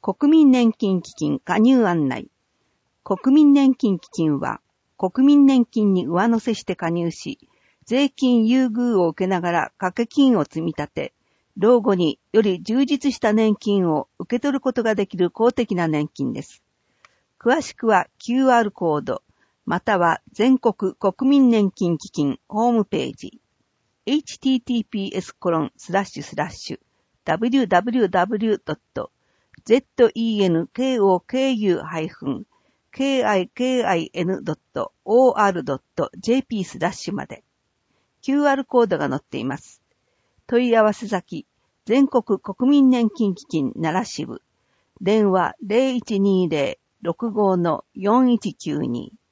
国民年金基金加入案内。国民年金基金は、国民年金に上乗せして加入し、税金優遇を受けながら掛け金を積み立て、老後により充実した年金を受け取ることができる公的な年金です。詳しくは QR コード、または全国国民年金基金ホームページ、https://www.zenkokin.or.jp/ まで QR コードが載っています。問い合わせ先、全国国民年金基金奈良支部、電話 0120-65-4192